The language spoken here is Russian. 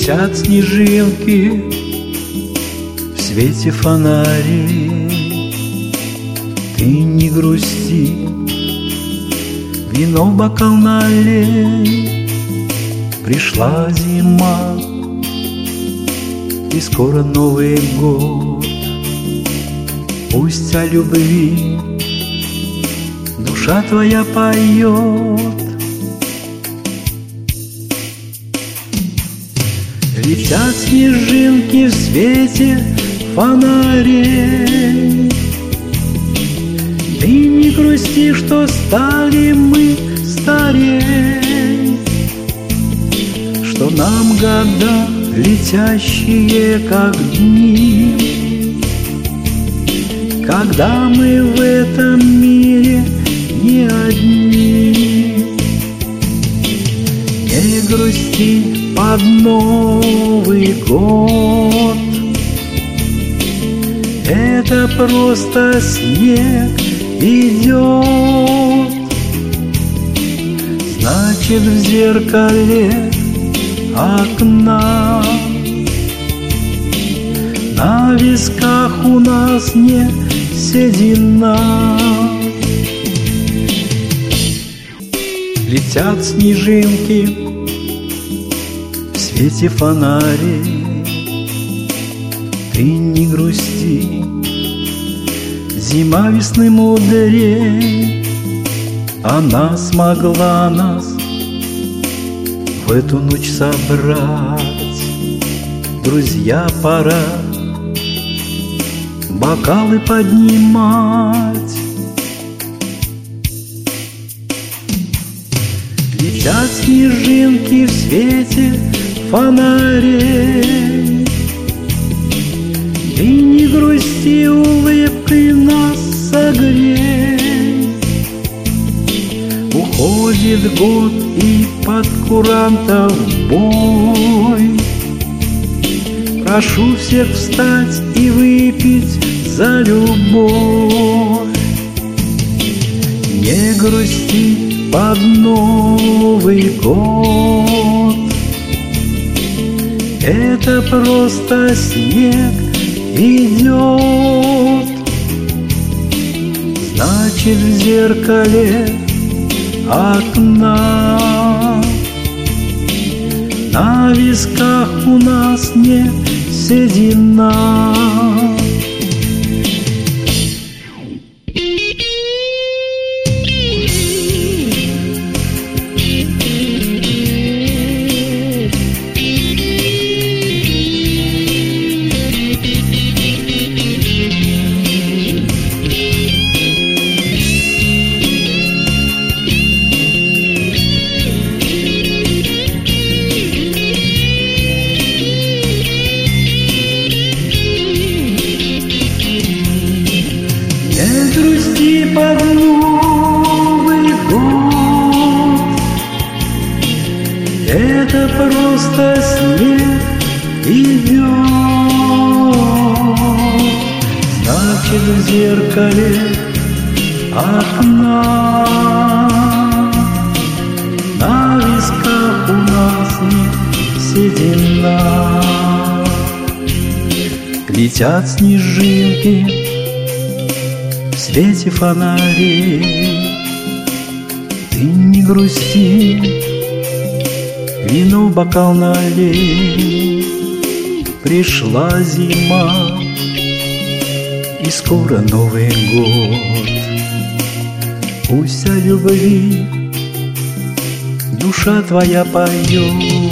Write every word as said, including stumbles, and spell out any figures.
Летят снежинки в свете фонарей. Ты не грусти, вино в бокал налей. Пришла зима, и скоро Новый год. Пусть о любви душа твоя поет. Летят снежинки в свете фонарей. Ты не грусти, что стали мы старей, что нам года летящие, как дни, когда мы в этом мире не одни. Не грусти под Новый год, это просто снег идет. Значит, в зеркале окна на висках у нас не седина. Летят снежинки в свете фонарей. Ты не грусти, зима весны мудрей. Она смогла нас в эту ночь собрать. Друзья, пора бокалы поднимать. Летят снежинки в свете фонарей. Ты не грусти, улыбкой нас согрей. Уходит год, и под курантов бой. Прошу всех встать и выпить за любовь. Не грусти под Новый год, это просто снег идет. Значит, в зеркале окна на висках у нас не седина. Не грусти под Новый год, это просто снег идет. Значит, в зеркале окна на висках у нас не седина. Летят снежинки в свете фонарей. Ты не грусти, вино в бокал налей. Пришла зима, и скоро Новый год. Пусть о любви душа твоя поет.